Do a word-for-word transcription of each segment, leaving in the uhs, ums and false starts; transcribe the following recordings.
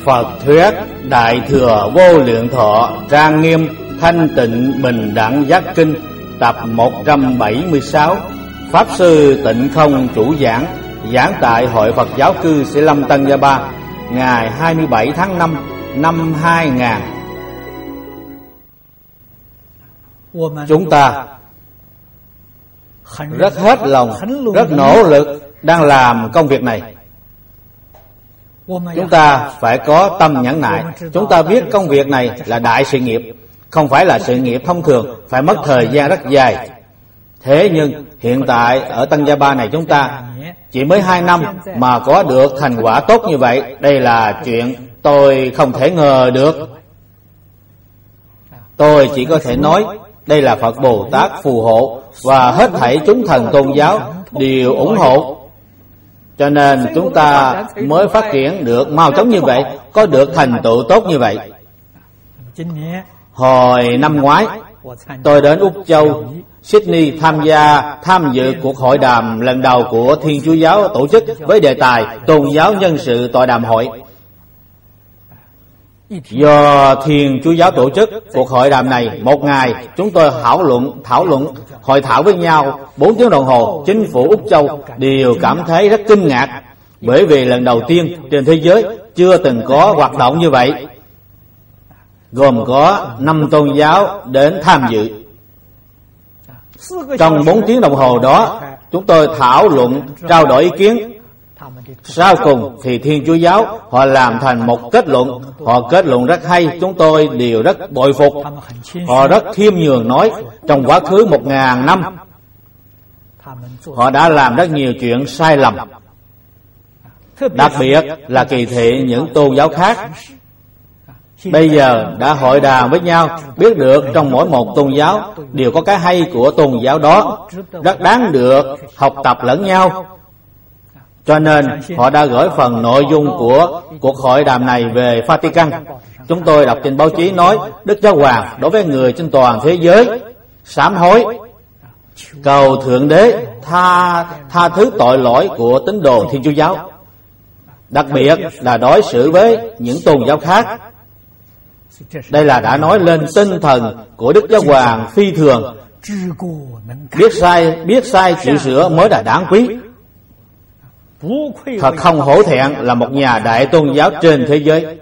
Phật thuyết Đại Thừa Vô Lượng Thọ Trang Nghiêm Thanh Tịnh Bình Đẳng Giác Kinh tập một trăm bảy mươi sáu. Pháp Sư Tịnh Không chủ giảng, giảng tại Hội Phật Giáo Cư Sĩ Lâm Tân Gia Ba, ngày hai mươi bảy tháng năm năm hai nghìn. Chúng ta rất hết lòng, rất nỗ lực đang làm công việc này. Chúng ta phải có tâm nhẫn nại. Chúng ta biết công việc này là đại sự nghiệp, không phải là sự nghiệp thông thường, phải mất thời gian rất dài. Thế nhưng hiện tại ở Tân Gia Ba này chúng ta chỉ mới hai năm mà có được thành quả tốt như vậy, đây là chuyện tôi không thể ngờ được. Tôi chỉ có thể nói đây là Phật Bồ Tát phù hộ, và hết thảy chúng thần tôn giáo đều ủng hộ, cho nên chúng ta mới phát triển được mau chóng như vậy, có được thành tựu tốt như vậy. Hồi năm ngoái tôi đến Úc Châu, Sydney tham gia tham dự cuộc hội đàm lần đầu của Thiên Chúa Giáo tổ chức với đề tài Tôn giáo nhân sự tọa đàm hội. Do Thiên Chúa Giáo tổ chức cuộc hội đàm này, một ngày chúng tôi thảo luận, thảo luận, hội thảo với nhau bốn tiếng đồng hồ. Chính phủ Úc Châu đều cảm thấy rất kinh ngạc, bởi vì lần đầu tiên trên thế giới chưa từng có hoạt động như vậy, gồm có năm tôn giáo đến tham dự. Trong bốn tiếng đồng hồ đó, chúng tôi thảo luận, trao đổi ý kiến. Sau cùng thì Thiên Chúa Giáo họ làm thành một kết luận. Họ kết luận rất hay, chúng tôi đều rất bội phục. Họ rất khiêm nhường nói, trong quá khứ một ngàn năm họ đã làm rất nhiều chuyện sai lầm, đặc biệt là kỳ thị những tôn giáo khác. Bây giờ đã hội đàm với nhau, biết được trong mỗi một tôn giáo đều có cái hay của tôn giáo đó, rất đáng được học tập lẫn nhau. Cho nên họ đã gửi phần nội dung của cuộc hội đàm này về Vatican. Chúng tôi đọc trên báo chí nói Đức Giáo Hoàng đối với người trên toàn thế giới sám hối, cầu Thượng Đế tha tha thứ tội lỗi của tín đồ Thiên Chúa Giáo, đặc biệt là đối xử với những tôn giáo khác. Đây là đã nói lên tinh thần của Đức Giáo Hoàng phi thường. Biết sai, biết sai chịu sửa mới là đáng quý. Thật không hổ thẹn là một nhà đại tôn giáo trên thế giới.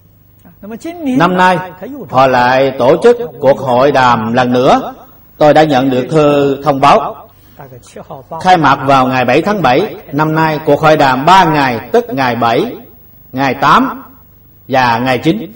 Năm nay họ lại tổ chức cuộc hội đàm lần nữa. Tôi đã nhận được thư thông báo khai mạc vào ngày bảy tháng bảy. Năm nay cuộc hội đàm ba ngày, tức ngày bảy, ngày tám và ngày chín.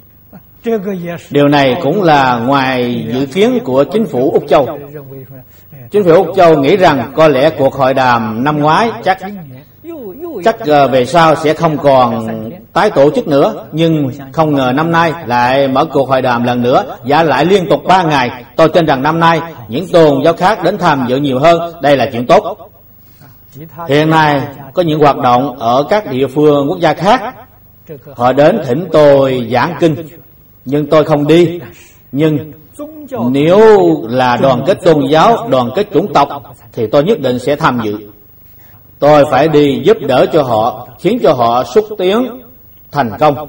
Điều này cũng là ngoài dự kiến của chính phủ Úc Châu. Chính phủ Úc Châu nghĩ rằng có lẽ cuộc hội đàm năm ngoái chắc chắc về sau sẽ không còn tái tổ chức nữa, nhưng không ngờ năm nay lại mở cuộc hội đàm lần nữa, và lại liên tục ba ngày. Tôi tin rằng năm nay những tôn giáo khác đến tham dự nhiều hơn, đây là chuyện tốt. Hiện nay có những hoạt động ở các địa phương quốc gia khác, họ đến thỉnh tôi giảng kinh, nhưng tôi không đi. Nhưng nếu là đoàn kết tôn giáo, đoàn kết chủng tộc thì tôi nhất định sẽ tham dự. Tôi phải đi giúp đỡ cho họ, khiến cho họ xúc tiến thành công.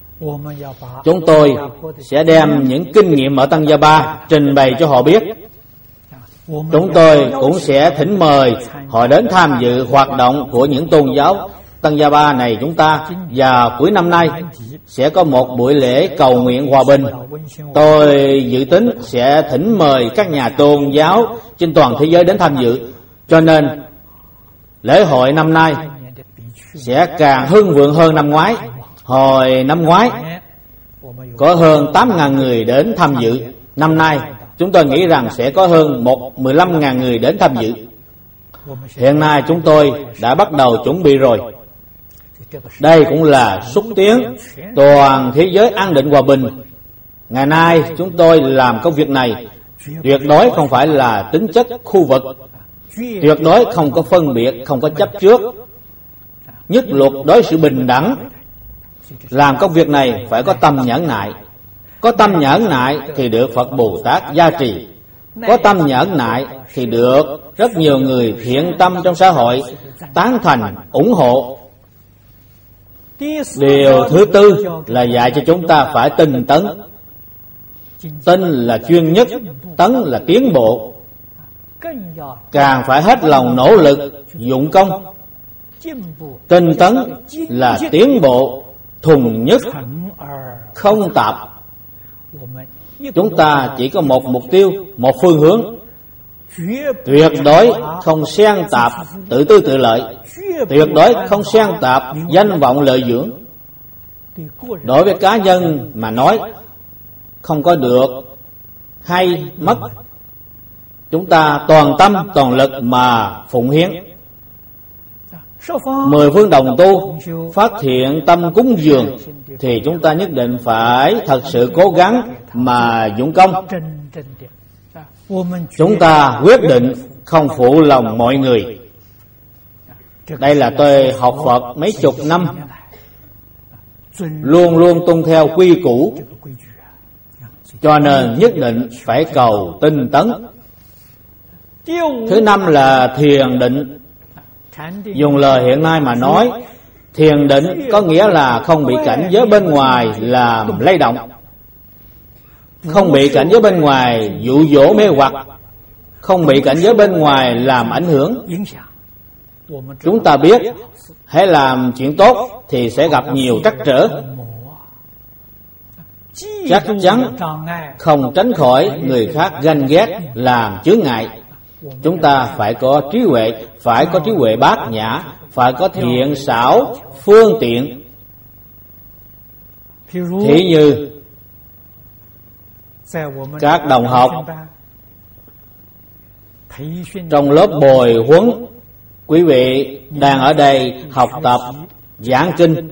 Chúng tôi sẽ đem những kinh nghiệm ở Tân Gia Ba trình bày cho họ biết. Chúng tôi cũng sẽ thỉnh mời họ đến tham dự hoạt động của những tôn giáo Tân Gia Ba này chúng ta. Và cuối năm nay sẽ có một buổi lễ cầu nguyện hòa bình. Tôi dự tính sẽ thỉnh mời các nhà tôn giáo trên toàn thế giới đến tham dự. Cho nên lễ hội năm nay sẽ càng hưng vượng hơn năm ngoái. Hồi năm ngoái có hơn tám nghìn người đến tham dự. Năm nay chúng tôi nghĩ rằng sẽ có hơn mười lăm nghìn người đến tham dự. Hiện nay chúng tôi đã bắt đầu chuẩn bị rồi. Đây cũng là xúc tiến toàn thế giới an định hòa bình. Ngày nay chúng tôi làm công việc này tuyệt đối không phải là tính chất khu vực, tuyệt đối không có phân biệt, không có chấp trước, nhất luật đối xử bình đẳng. Làm công việc này phải có tâm nhẫn nại. Có tâm nhẫn nại thì được Phật Bồ Tát gia trì. Có tâm nhẫn nại thì được rất nhiều người thiện tâm trong xã hội tán thành, ủng hộ. Điều thứ tư là dạy cho chúng ta phải tinh tấn. Tinh là chuyên nhất, tấn là tiến bộ. Càng phải hết lòng nỗ lực, dụng công. Tinh tấn là tiến bộ, thuần nhất, không tạp. Chúng ta chỉ có một mục tiêu, một phương hướng. Tuyệt đối không xen tạp tự tư tự lợi, tuyệt đối không xen tạp danh vọng lợi dưỡng. Đối với cá nhân mà nói, không có được hay mất, chúng ta toàn tâm toàn lực mà phụng hiến. Mười phương đồng tu phát hiện tâm cúng dường thì chúng ta nhất định phải thật sự cố gắng mà dụng công. Chúng ta quyết định không phụ lòng mọi người. Đây là tôi học Phật mấy chục năm, luôn luôn tuân theo quy củ, cho nên nhất định phải cầu tinh tấn. Thứ năm là thiền định. Dùng lời hiện nay mà nói, thiền định có nghĩa là không bị cảnh giới bên ngoài làm lay động, không bị cảnh giới bên ngoài dụ dỗ mê hoặc, không bị cảnh giới bên ngoài làm ảnh hưởng. Chúng ta biết, hãy làm chuyện tốt thì sẽ gặp nhiều trắc trở, chắc chắn không tránh khỏi người khác ganh ghét làm chướng ngại. Chúng ta phải có trí huệ, phải có trí huệ bát nhã, phải có thiện xảo phương tiện. Thí như các đồng học trong lớp bồi huấn, quý vị đang ở đây học tập giảng kinh.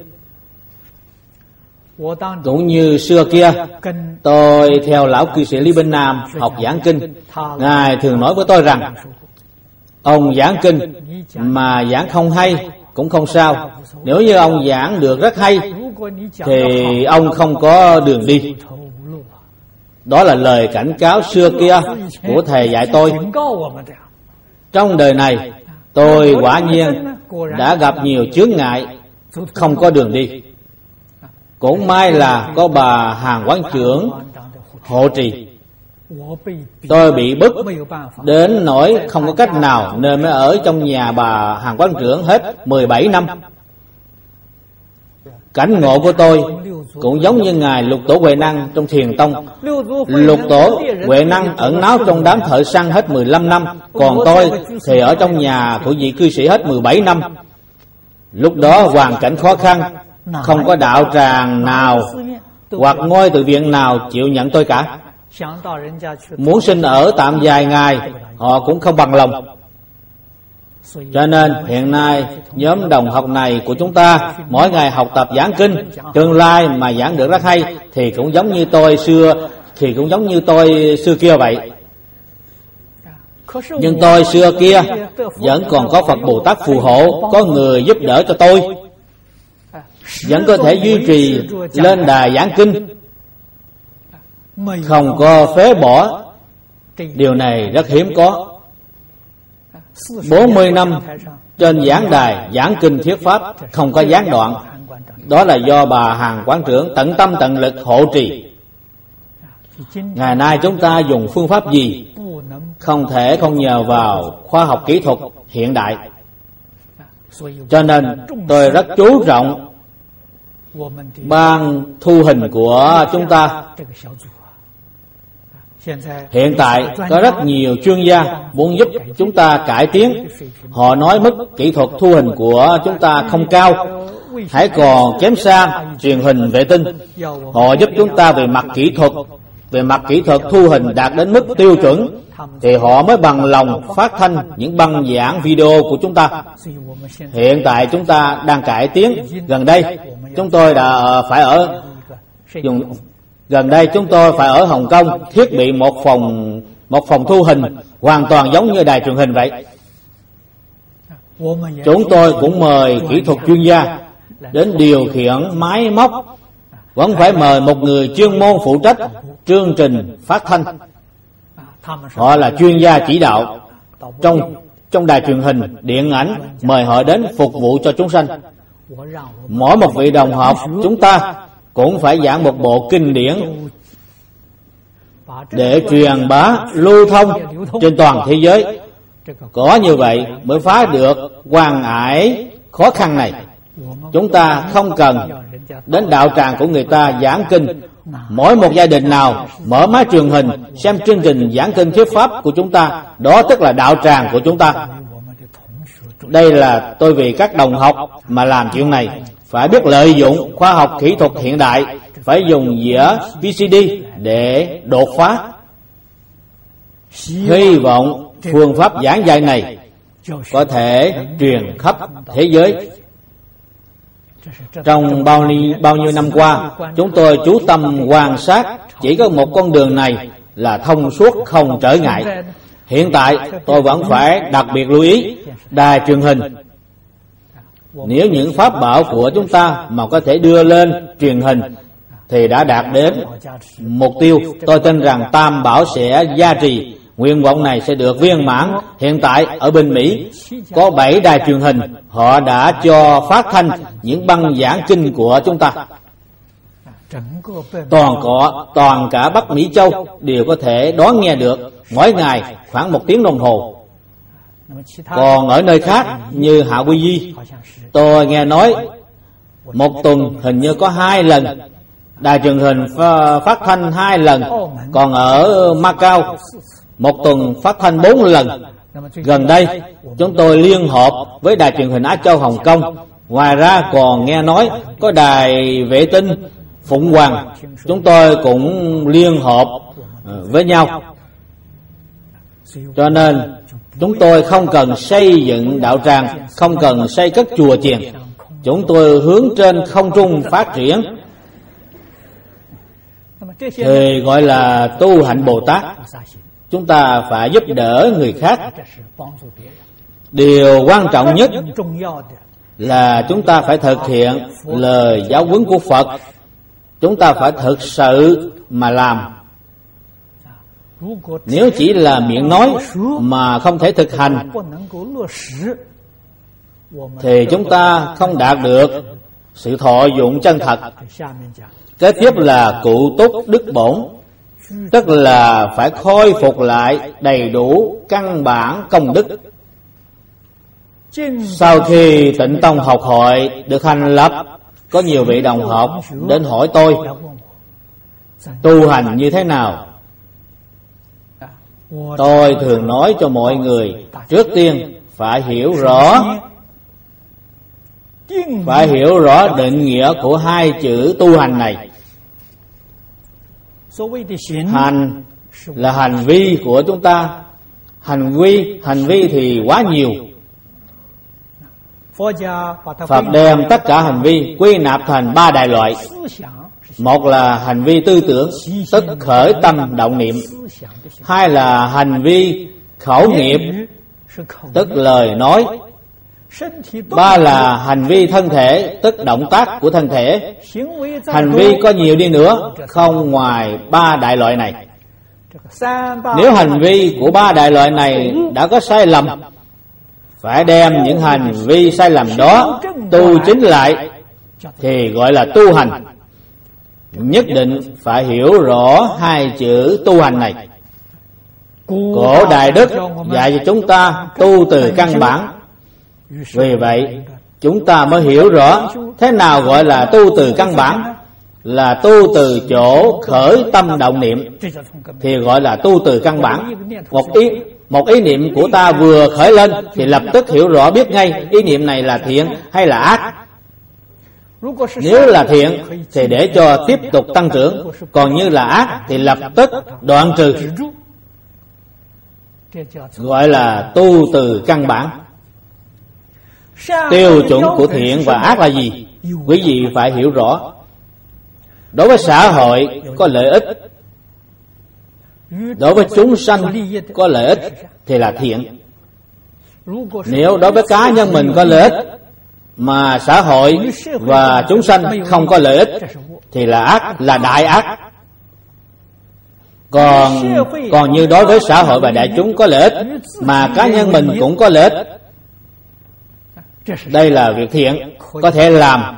Cũng như xưa kia, tôi theo lão cư sĩ Lý Bên Nam học giảng kinh. Ngài thường nói với tôi rằng, ông giảng kinh mà giảng không hay cũng không sao. Nếu như ông giảng được rất hay thì ông không có đường đi. Đó là lời cảnh cáo xưa kia của thầy dạy tôi. Trong đời này, tôi quả nhiên đã gặp nhiều chướng ngại, không có đường đi. Cũng may là có bà Hàn Quán Trưởng hộ trì. Tôi bị bức đến nỗi không có cách nào, nên mới ở trong nhà bà Hàn Quán Trưởng hết mười bảy năm. Cảnh ngộ của tôi cũng giống như ngài Lục Tổ Huệ Năng trong Thiền Tông. Lục Tổ Huệ Năng ẩn náu trong đám thợ săn hết mười lăm năm, còn tôi thì ở trong nhà của vị cư sĩ hết mười bảy năm. Lúc đó hoàn cảnh khó khăn, không có đạo tràng nào hoặc ngôi tự viện nào chịu nhận tôi cả. Muốn xin ở tạm vài ngày, họ cũng không bằng lòng. Cho nên hiện nay nhóm đồng học này của chúng ta mỗi ngày học tập giảng kinh, tương lai mà giảng được rất hay thì cũng giống như tôi xưa thì cũng giống như tôi xưa kia vậy. Nhưng tôi xưa kia vẫn còn có Phật Bồ Tát phù hộ, có người giúp đỡ cho tôi, vẫn có thể duy trì lên đài giảng kinh, không có phế bỏ. Điều này rất hiếm có. Bốn mươi năm trên giảng đài giảng kinh thuyết pháp không có gián đoạn. Đó là do bà Hàn Quán Trưởng tận tâm tận lực hộ trì. Ngày nay chúng ta dùng phương pháp gì không thể không nhờ vào khoa học kỹ thuật hiện đại. Cho nên tôi rất chú trọng ban thu hình của chúng ta. Hiện tại có rất nhiều chuyên gia muốn giúp chúng ta cải tiến. Họ nói mức kỹ thuật thu hình của chúng ta không cao, hãy còn kém xa truyền hình vệ tinh. Họ giúp chúng ta về mặt kỹ thuật, về mặt kỹ thuật thu hình đạt đến mức tiêu chuẩn thì họ mới bằng lòng phát thanh những băng giảng video của chúng ta. Hiện tại chúng ta đang cải tiến. Gần đây chúng tôi đã phải ở dùng Gần đây chúng tôi phải ở Hồng Kông thiết bị một phòng một phòng thu hình hoàn toàn giống như đài truyền hình vậy. Chúng tôi cũng mời kỹ thuật chuyên gia đến điều khiển máy móc, vẫn phải mời một người chuyên môn phụ trách chương trình phát thanh. Họ là chuyên gia chỉ đạo trong trong đài truyền hình, điện ảnh, mời họ đến phục vụ cho chúng sanh. Mỗi một vị đồng học chúng ta cũng phải giảng một bộ kinh điển để truyền bá lưu thông trên toàn thế giới. Có như vậy mới phá được quan ải khó khăn này. Chúng ta không cần đến đạo tràng của người ta giảng kinh. Mỗi một gia đình nào mở máy truyền hình xem chương trình giảng kinh thuyết pháp của chúng ta, đó tức là đạo tràng của chúng ta. Đây là tôi vì các đồng học mà làm chuyện này. Phải biết lợi dụng khoa học kỹ thuật hiện đại, phải dùng dĩa vê xê đê để đột phá. Hy vọng phương pháp giảng dạy này có thể truyền khắp thế giới. Trong bao nhiêu, bao nhiêu năm qua, chúng tôi chú tâm quan sát, chỉ có một con đường này là thông suốt không trở ngại. Hiện tại tôi vẫn phải đặc biệt lưu ý đài truyền hình. Nếu những pháp bảo của chúng ta mà có thể đưa lên truyền hình thì đã đạt đến mục tiêu. Tôi tin rằng Tam Bảo sẽ gia trì, nguyện vọng này sẽ được viên mãn. Hiện tại ở bên Mỹ có bảy đài truyền hình, họ đã cho phát thanh những băng giảng kinh của chúng ta. Toàn có toàn cả Bắc Mỹ Châu đều có thể đón nghe được, mỗi ngày khoảng một tiếng đồng hồ. Còn ở nơi khác như Hạ Quy Di, tôi nghe nói một tuần hình như có hai lần đài truyền hình phát thanh hai lần. Còn ở Macau một tuần phát thanh bốn lần. Gần đây chúng tôi liên hợp với đài truyền hình Á Châu Hồng Kông. Ngoài ra còn nghe nói có đài vệ tinh Phụng Hoàng, chúng tôi cũng liên hợp với nhau. Cho nên chúng tôi không cần xây dựng đạo tràng, không cần xây các chùa chiền. Chúng tôi hướng trên không trung phát triển, thì gọi là tu hạnh Bồ Tát. Chúng ta phải giúp đỡ người khác. Điều quan trọng nhất là chúng ta phải thực hiện lời giáo huấn của Phật. Chúng ta phải thực sự mà làm. Nếu chỉ là miệng nói mà không thể thực hành thì chúng ta không đạt được sự thọ dụng chân thật. Kế tiếp là cụ túc đức bổn, tức là phải khôi phục lại đầy đủ căn bản công đức. Sau khi Tịnh Tông học hội được thành lập, có nhiều vị đồng học đến hỏi tôi tu hành như thế nào. Tôi thường nói cho mọi người, trước tiên phải hiểu rõ phải hiểu rõ định nghĩa của hai chữ tu hành này. Hành là hành vi của chúng ta. Hành vi, hành vi thì quá nhiều. Phật đem tất cả hành vi quy nạp thành ba đại loại. Một là hành vi tư tưởng, tức khởi tâm động niệm. Hai là hành vi khẩu nghiệp, tức lời nói. Ba là hành vi thân thể, tức động tác của thân thể. Hành vi có nhiều đi nữa, không ngoài ba đại loại này. Nếu hành vi của ba đại loại này đã có sai lầm, phải đem những hành vi sai lầm đó tu chính lại thì gọi là tu hành. Nhất định phải hiểu rõ hai chữ tu hành này. Cổ Đại Đức dạy cho chúng ta tu từ căn bản. Vì vậy chúng ta mới hiểu rõ thế nào gọi là tu từ căn bản. Là tu từ chỗ khởi tâm động niệm thì gọi là tu từ căn bản. Một ý Một ý niệm của ta vừa khởi lên thì lập tức hiểu rõ biết ngay ý niệm này là thiện hay là ác. Nếu là thiện thì để cho tiếp tục tăng trưởng, còn như là ác thì lập tức đoạn trừ. Gọi là tu từ căn bản. Tiêu chuẩn của thiện và ác là gì? Quý vị phải hiểu rõ. Đối với xã hội có lợi ích, đối với chúng sanh có lợi ích thì là thiện. Nếu đối với cá nhân mình có lợi ích mà xã hội và chúng sanh không có lợi ích thì là ác, là đại ác. Còn còn như đối với xã hội và đại chúng có lợi ích mà cá nhân mình cũng có lợi ích Đây là việc thiện, có thể làm.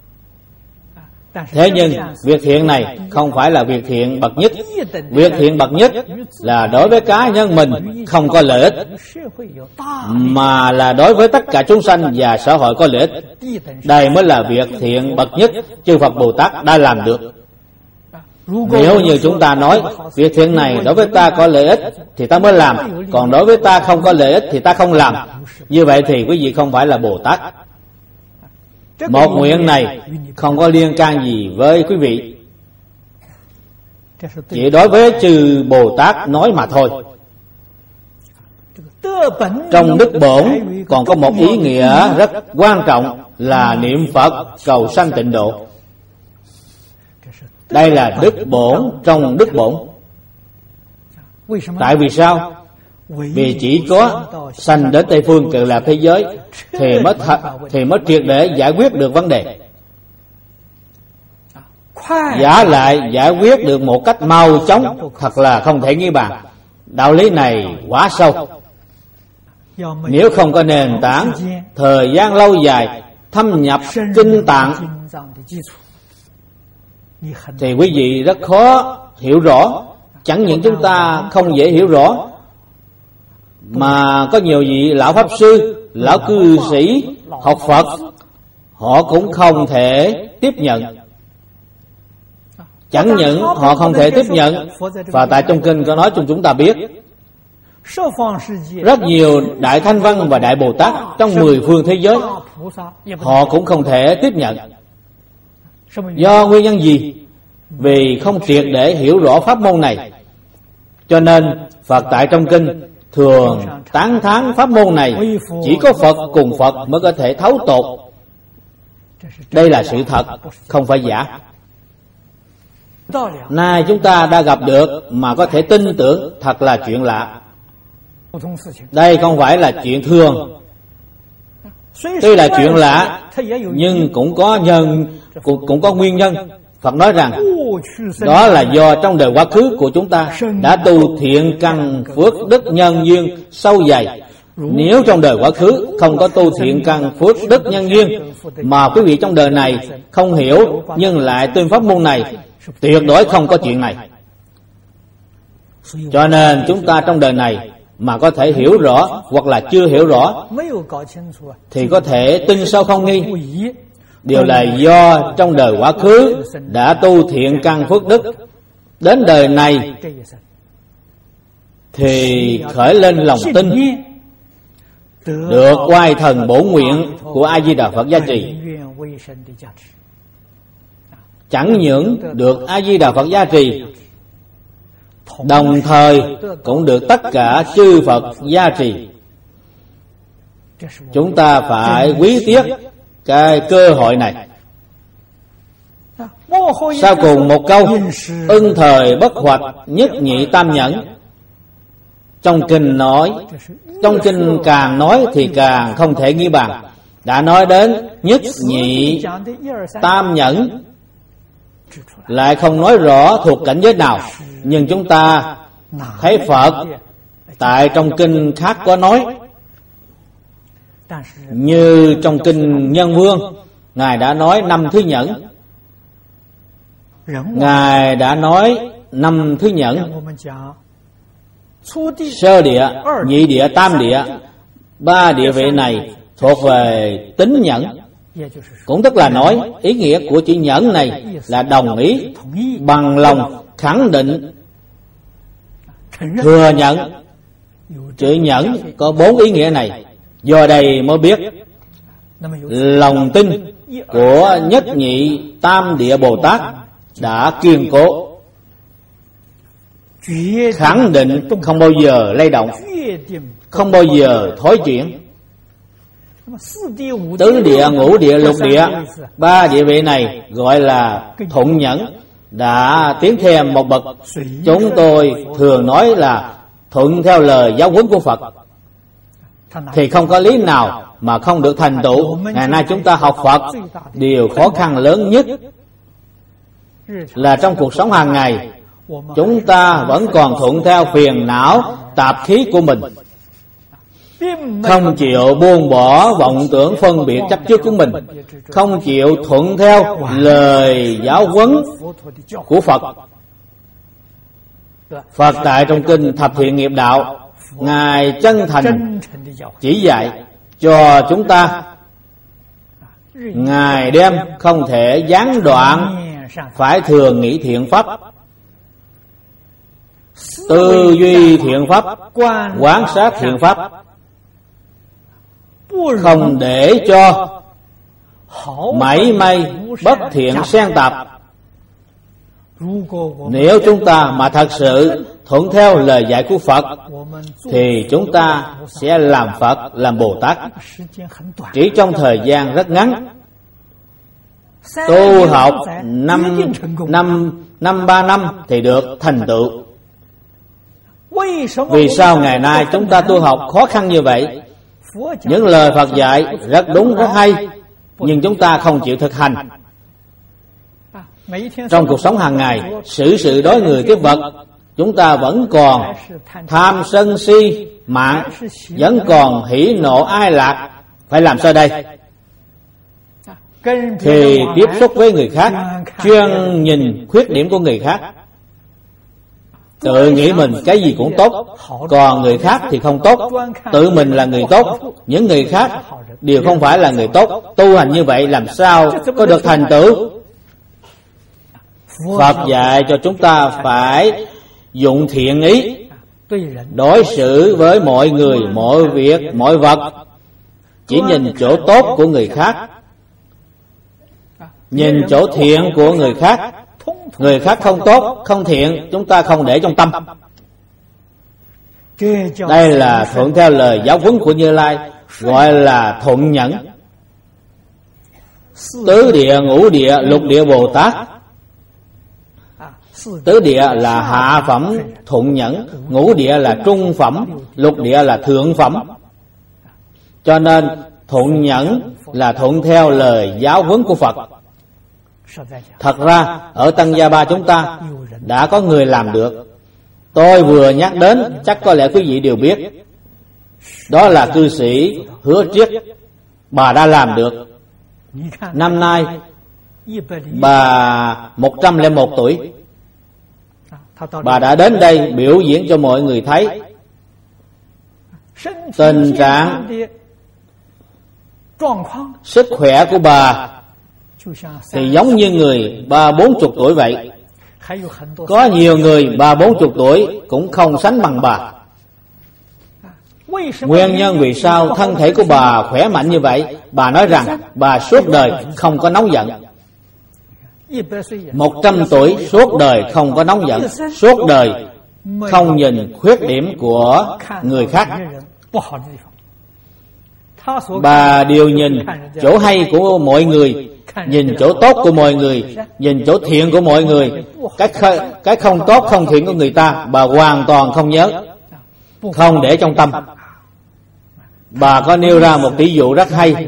Thế nhưng việc thiện này không phải là việc thiện bậc nhất. Việc thiện bậc nhất là đối với cá nhân mình không có lợi ích, mà là đối với tất cả chúng sanh và xã hội có lợi ích. Đây mới là việc thiện bậc nhất chư Phật Bồ Tát đã làm được. Nếu như chúng ta nói việc thiện này đối với ta có lợi ích thì ta mới làm, còn đối với ta không có lợi ích thì ta không làm, như vậy thì quý vị không phải là Bồ Tát. Một nguyện này không có liên can gì với quý vị, chỉ đối với chư Bồ Tát nói mà thôi. Trong đức bổn còn có một ý nghĩa rất quan trọng là niệm Phật cầu sanh tịnh độ. Đây là đức bổn trong đức bổn. Tại vì sao? Vì chỉ có sanh đến Tây Phương Cực Lạc thế giới thì mới thật, thì mới triệt để giải quyết được vấn đề. Giả lại giải quyết được một cách mau chóng, thật là không thể nghĩ bàn. Đạo lý này quá sâu. Nếu không có nền tảng thời gian lâu dài thâm nhập kinh tạng thì quý vị rất khó hiểu rõ. Chẳng những chúng ta không dễ hiểu rõ, mà có nhiều vị lão pháp sư, lão cư sĩ học Phật họ cũng không thể tiếp nhận. Chẳng những họ không thể tiếp nhận, và tại trong kinh có nói cho chúng ta biết, rất nhiều Đại Thanh Văn và Đại Bồ Tát trong mười phương thế giới họ cũng không thể tiếp nhận. Do nguyên nhân gì? Vì không triệt để hiểu rõ pháp môn này. Cho nên Phật tại trong kinh thường tán thán pháp môn này chỉ có Phật cùng Phật mới có thể thấu tột. Đây là sự thật, không phải giả. Nay chúng ta đã gặp được mà có thể tin tưởng, thật là chuyện lạ. Đây không phải là chuyện thường. Tuy là chuyện lạ nhưng cũng có nhân, cũng, cũng có nguyên nhân. Phật nói rằng đó là do trong đời quá khứ của chúng ta đã tu thiện căn phước đức nhân duyên sâu dày. Nếu trong đời quá khứ không có tu thiện căn phước đức nhân duyên, mà quý vị trong đời này không hiểu nhưng lại tuyên pháp môn này, tuyệt đối không có chuyện này. Cho nên chúng ta trong đời này mà có thể hiểu rõ hoặc là chưa hiểu rõ thì có thể tin sao không nghi. Điều là do trong đời quá khứ đã tu thiện căn phước đức, đến đời này thì khởi lên lòng tin, được oai thần bổ nguyện của A Di Đà Phật gia trì. Chẳng những được A Di Đà Phật gia trì, đồng thời cũng được tất cả chư Phật gia trì. Chúng ta phải quý tiếc cái cơ hội này. Sau cùng một câu, ưng thời bất hoạch nhất nhị tam nhẫn. Trong kinh nói, trong kinh càng nói thì càng không thể nghi bàn. Đã nói đến nhất nhị tam nhẫn, lại không nói rõ thuộc cảnh giới nào. Nhưng chúng ta thấy Phật tại trong kinh khác có nói. Như trong kinh Nhân Vương, Ngài đã nói năm thứ nhẫn. Ngài đã nói năm thứ nhẫn: sơ địa, nhị địa, tam địa. Ba địa vị này thuộc về tín nhẫn. Cũng tức là nói ý nghĩa của chữ nhẫn này là đồng ý, bằng lòng, khẳng định, thừa nhận. Chữ nhẫn có bốn ý nghĩa này. Do đây mới biết lòng tin của nhất nhị tam địa Bồ Tát đã kiên cố, khẳng định không bao giờ lay động, không bao giờ thối chuyển. Tứ địa, ngũ địa, lục địa, ba địa vị này gọi là thuận nhẫn, đã tiến thêm một bậc. Chúng tôi thường nói là thuận theo lời giáo huấn của Phật thì không có lý nào mà không được thành tựu. Ngày nay chúng ta học Phật, điều khó khăn lớn nhất là trong cuộc sống hàng ngày chúng ta vẫn còn thuận theo phiền não tạp khí của mình. không chịu buông bỏ vọng tưởng phân biệt chấp trước của mình, không chịu thuận theo lời giáo huấn của Phật. Phật tại trong kinh Thập Thiện Nghiệp Đạo, Ngài chân thành chỉ dạy cho chúng ta. Ngài đem không thể gián đoạn phải thường nghĩ thiện pháp, tư duy thiện pháp, quan sát thiện pháp, không để cho mảy may bất thiện xen tạp. Nếu chúng ta mà thật sự thuận theo lời dạy của Phật, thì chúng ta sẽ làm Phật, làm Bồ Tát chỉ trong thời gian rất ngắn. Tu học năm năm năm ba năm thì được thành tựu. Vì sao ngày nay chúng ta tu học khó khăn như vậy? Những lời Phật dạy rất đúng, rất hay, nhưng chúng ta không chịu thực hành. Trong cuộc sống hàng ngày, xử sự đối người tiếp vật, chúng ta vẫn còn tham sân si mạng, vẫn còn hỉ nộ ai lạc. Phải làm sao đây? Thì tiếp xúc với người khác, chuyên nhìn khuyết điểm của người khác, tự nghĩ mình cái gì cũng tốt, còn người khác thì không tốt. Tự mình là người tốt, những người khác đều không phải là người tốt. Tu hành như vậy làm sao có được thành tựu? Phật dạy cho chúng ta phải dụng thiện ý, đối xử với mọi người, mọi việc, mọi vật, chỉ nhìn chỗ tốt của người khác, nhìn chỗ thiện của người khác. Người khác không tốt, không thiện, chúng ta không để trong tâm. Đây là thuận theo lời giáo huấn của Như Lai, gọi là thuận nhẫn. Tứ địa, ngũ địa, lục địa Bồ Tát. Tứ địa là hạ phẩm thuận nhẫn, ngũ địa là trung phẩm, lục địa là thượng phẩm. Cho nên thuận nhẫn là thuận theo lời giáo huấn của Phật. Thật ra ở Tăng Gia Ba chúng ta đã có người làm được. Tôi vừa nhắc đến, chắc có lẽ quý vị đều biết. Đó là cư sĩ Hứa Triết. Bà đã làm được. Năm nay bà một trăm lẻ một tuổi. Bà đã đến đây biểu diễn cho mọi người thấy. Tình trạng sức khỏe của bà thì giống như người ba bốn chục tuổi vậy. Có nhiều người ba bốn chục tuổi cũng không sánh bằng bà. Nguyên nhân vì sao thân thể của bà khỏe mạnh như vậy? Bà nói rằng bà suốt đời không có nóng giận. Một trăm tuổi suốt đời không có nóng giận, suốt đời không nhìn khuyết điểm của người khác. Bà đều nhìn chỗ hay của mọi người, nhìn chỗ tốt của mọi người, nhìn chỗ thiện của mọi người. Cái, cái không tốt, không thiện của người ta bà hoàn toàn không nhớ, không để trong tâm. Bà có nêu ra một ví dụ rất hay,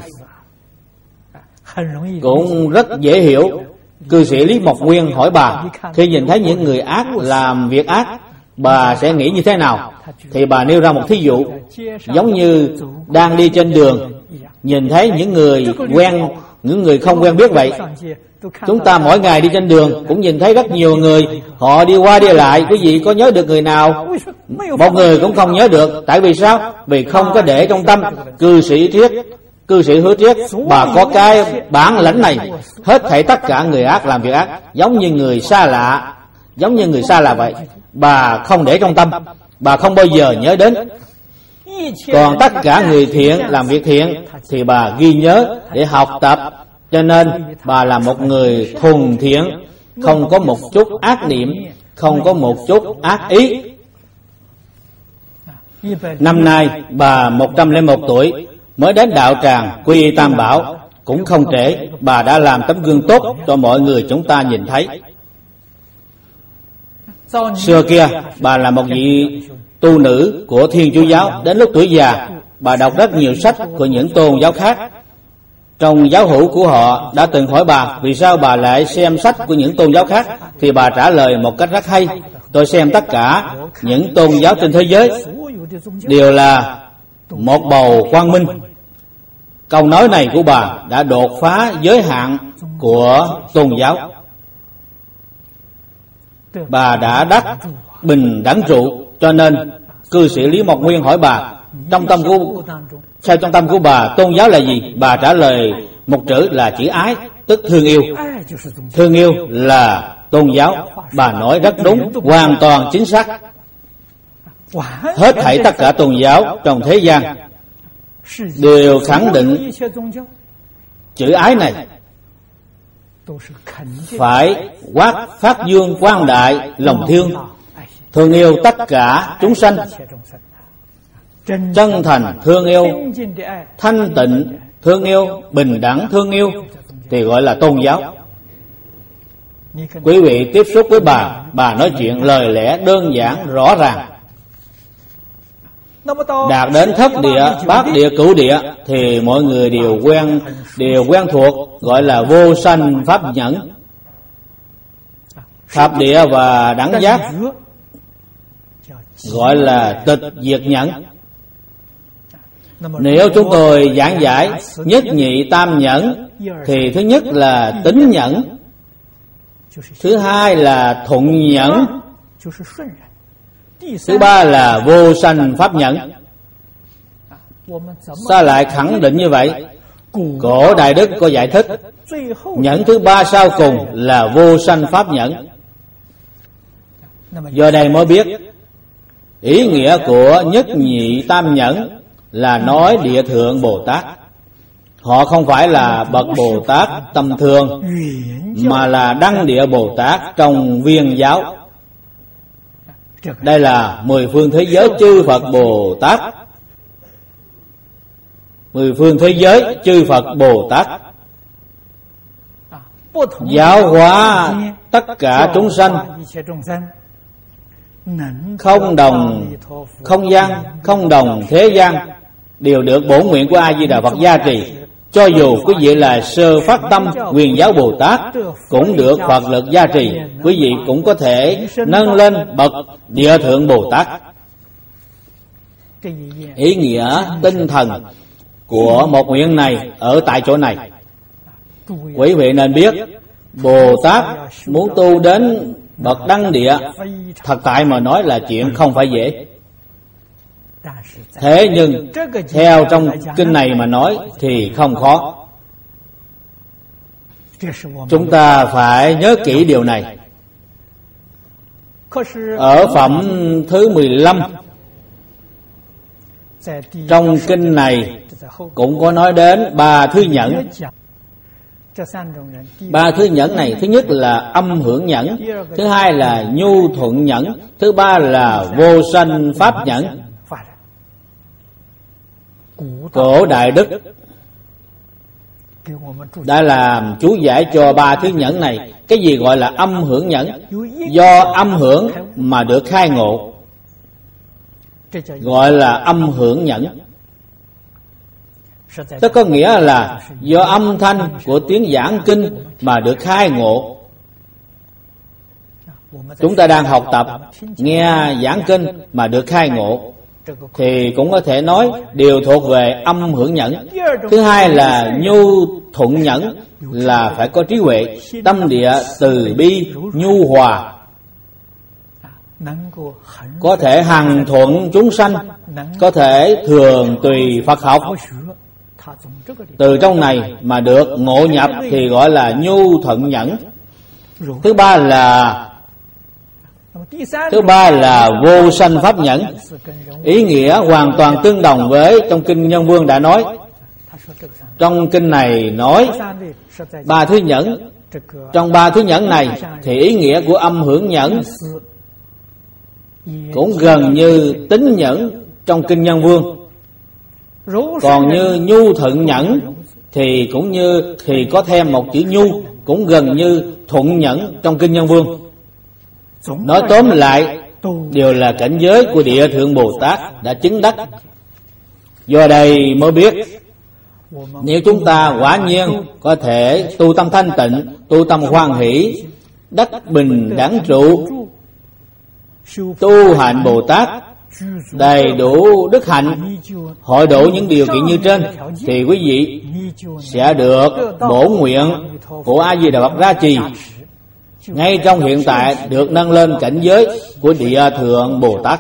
cũng rất dễ hiểu. Cư sĩ Lý Mộc Nguyên hỏi bà, khi nhìn thấy những người ác làm việc ác, bà sẽ nghĩ như thế nào? Thì bà nêu ra một thí dụ, giống như đang đi trên đường, nhìn thấy những người quen, những người không quen biết vậy. Chúng ta mỗi ngày đi trên đường cũng nhìn thấy rất nhiều người, họ đi qua đi lại. Quý vị có nhớ được người nào? Một người cũng không nhớ được. Tại vì sao? Vì không có để trong tâm. Cư sĩ Triết, cư sĩ Hứa Triết, bà có cái bản lãnh này. Hết thảy tất cả người ác làm việc ác, giống như người xa lạ, giống như người xa lạ vậy. Bà không để trong tâm, bà không bao giờ nhớ đến. Còn tất cả người thiện làm việc thiện thì bà ghi nhớ để học tập. Cho nên bà là một người thuần thiện, không có một chút ác niệm, không có một chút ác ý. Năm nay bà một trăm lẻ một tuổi, mới đến đạo tràng quy y Tam Bảo, cũng không trễ. Bà đã làm tấm gương tốt cho mọi người chúng ta nhìn thấy. Xưa kia bà là một vị tu nữ của Thiên Chúa giáo. Đến lúc tuổi già, bà đọc rất nhiều sách của những tôn giáo khác. Trong giáo hữu của họ đã từng hỏi bà, vì sao bà lại xem sách của những tôn giáo khác? Thì bà trả lời một cách rất hay: tôi xem tất cả những tôn giáo trên thế giới đều là một bầu quang minh. Câu nói này của bà đã đột phá giới hạn của tôn giáo. Bà đã đắc bình đẳng trụ, cho nên cư sĩ Lý Mộc Nguyên hỏi bà, trong tâm của theo trong tâm của bà, tôn giáo là gì? Bà trả lời một chữ là chữ ái, tức thương yêu. Thương yêu là tôn giáo. Bà nói rất đúng, hoàn toàn chính xác. Hết thảy tất cả tôn giáo trong thế gian đều khẳng định chữ ái này phải quát phát dương quang đại lòng thương, thương yêu tất cả chúng sanh, chân thành thương yêu, thanh tịnh thương yêu, bình đẳng thương yêu thì gọi là tôn giáo. Quý vị tiếp xúc với bà, bà nói chuyện lời lẽ đơn giản rõ ràng. Đạt đến thất địa, bát địa, cửu địa thì mọi người đều quen đều quen thuộc, gọi là vô sanh pháp nhẫn. Thập địa và đẳng giác gọi là tịch diệt nhẫn. Nếu chúng tôi giảng giải nhất nhị tam nhẫn thì thứ nhất là tín nhẫn, thứ hai là thuận nhẫn, thứ ba là vô sanh pháp nhẫn. Sao lại khẳng định như vậy? Cổ Đại Đức có giải thích, nhẫn thứ ba sau cùng là vô sanh pháp nhẫn. Do đây mới biết ý nghĩa của nhất nhị tam nhẫn là nói địa thượng Bồ Tát. Họ không phải là bậc Bồ Tát tầm thường, mà là đăng địa Bồ Tát trong viên giáo. Đây là mười phương thế giới chư Phật Bồ Tát. Mười phương thế giới chư Phật Bồ Tát giáo hóa tất cả chúng sanh, không đồng không gian, không đồng thế gian, đều được bổn nguyện của A Di Đà Phật gia trì. Cho dù quý vị là sơ phát tâm Nguyên Giáo Bồ Tát cũng được Phật lực gia trì, quý vị cũng có thể nâng lên bậc địa thượng Bồ Tát. Ý nghĩa tinh thần của một nguyện này ở tại chỗ này, quý vị nên biết Bồ Tát muốn tu đến bậc đăng địa, thật tại mà nói là chuyện không phải dễ. Thế nhưng theo trong kinh này mà nói thì không khó. Chúng ta phải nhớ kỹ điều này. Ở phẩm thứ mười lăm trong kinh này cũng có nói đến ba thứ nhẫn. Ba thứ nhẫn này, thứ nhất là âm hưởng nhẫn, thứ hai là nhu thuận nhẫn, thứ ba là vô sanh pháp nhẫn. Cổ Đại Đức đã làm chú giải cho ba thứ nhẫn này. Cái gì gọi là âm hưởng nhẫn? Do âm hưởng mà được khai ngộ, gọi là âm hưởng nhẫn. Tức có nghĩa là do âm thanh của tiếng giảng kinh mà được khai ngộ. Chúng ta đang học tập nghe giảng kinh mà được khai ngộ thì cũng có thể nói đều thuộc về âm hưởng nhẫn. Thứ hai là nhu thuận nhẫn, là phải có trí huệ, tâm địa từ bi nhu hòa, có thể hằng thuận chúng sanh, có thể thường tùy Phật học. Từ trong này mà được ngộ nhập thì gọi là nhu thuận nhẫn. Thứ ba là Thứ ba là vô sanh pháp nhẫn. Ý nghĩa hoàn toàn tương đồng với trong kinh Nhân Vương đã nói. Trong kinh này nói ba thứ nhẫn. Trong ba thứ nhẫn này thì ý nghĩa của âm hưởng nhẫn cũng gần như tín nhẫn trong kinh Nhân Vương. Còn như nhu thuận nhẫn thì cũng như thì có thêm một chữ nhu, cũng gần như thuận nhẫn trong kinh Nhân Vương. Nói tóm lại đều là cảnh giới của địa thượng Bồ Tát đã chứng đắc. Do đây mới biết nếu chúng ta quả nhiên có thể tu tâm thanh tịnh, tu tâm hoan hỷ, đắc bình đẳng trụ, tu hạnh Bồ Tát, đầy đủ đức hạnh, hội đủ những điều kiện như trên, thì quý vị sẽ được bổ nguyện của A Di Đà Phật gia trì, ngay trong hiện tại được nâng lên cảnh giới của Địa Thượng Bồ Tát.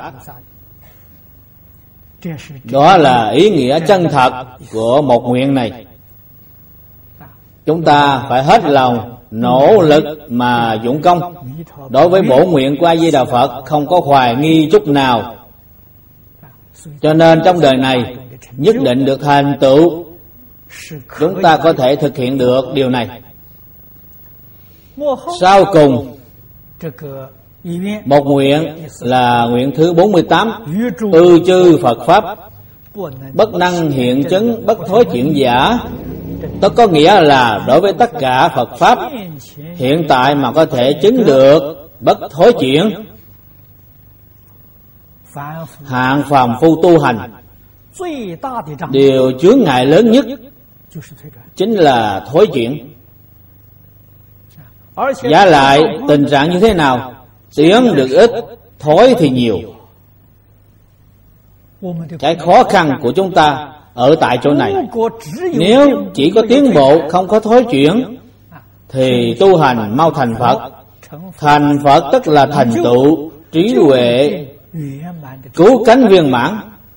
Đó là ý nghĩa chân thật của một nguyện này. Chúng ta phải hết lòng nỗ lực mà dụng công. Đối với bổ nguyện của A Di Đà Phật không có hoài nghi chút nào. Cho nên trong đời này nhất định được thành tựu. Chúng ta có thể thực hiện được điều này. Sau cùng, một nguyện là nguyện thứ bốn mươi tám. Ư chư Phật Pháp bất năng hiện chứng bất thối chuyển giả. Đó có nghĩa là đối với tất cả Phật Pháp hiện tại mà có thể chứng được bất thối chuyển, hạng phàm phu tu hành, điều chướng ngại lớn nhất chính là thối chuyển. Giả lại tình trạng như thế nào? Tiến được ít, thối thì nhiều. Cái khó khăn của chúng ta ở tại chỗ này. Nếu chỉ có tiến bộ không có thối chuyển thì tu hành mau thành Phật. Thành Phật tức là thành tựu trí huệ cứu cánh viên mãn,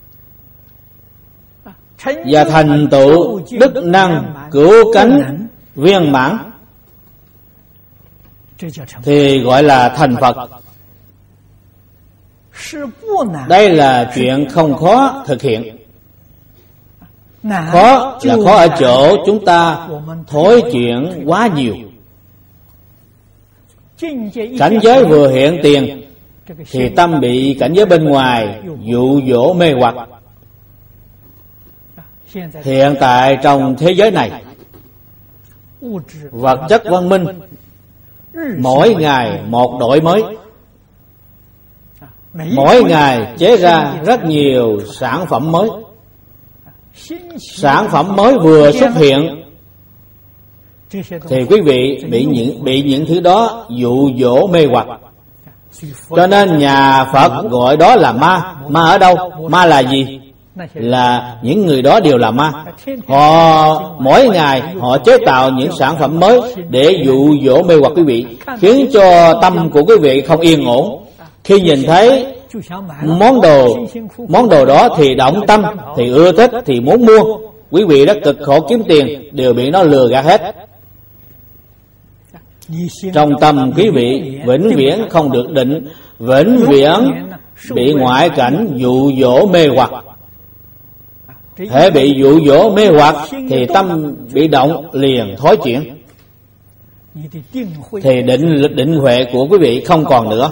và thành tựu đức năng cứu cánh viên mãn thì gọi là thành Phật. Đây là chuyện không khó thực hiện. Khó là khó ở chỗ chúng ta thối chuyển quá nhiều. Cảnh giới vừa hiện tiền thì tâm bị cảnh giới bên ngoài dụ dỗ mê hoặc. Hiện tại trong thế giới này, vật chất văn minh mỗi ngày một đổi mới, mỗi ngày chế ra rất nhiều sản phẩm mới. Sản phẩm mới vừa xuất hiện thì quý vị bị những bị những thứ đó dụ dỗ mê hoặc. Cho nên nhà Phật gọi đó là ma. Ma ở đâu? Ma là gì? Là những người đó đều là ma. Họ mỗi ngày họ chế tạo những sản phẩm mới để dụ dỗ mê hoặc quý vị, khiến cho tâm của quý vị không yên ổn. Khi nhìn thấy món đồ món đồ đó thì động tâm, thì ưa thích, thì muốn mua. Quý vị rất cực khổ kiếm tiền đều bị nó lừa gạt hết. Trong tâm quý vị vĩnh viễn không được định, vĩnh viễn bị ngoại cảnh dụ dỗ mê hoặc. Hễ bị dụ dỗ mê hoặc thì tâm bị động liền thối chuyển, thì định định huệ của quý vị không còn nữa.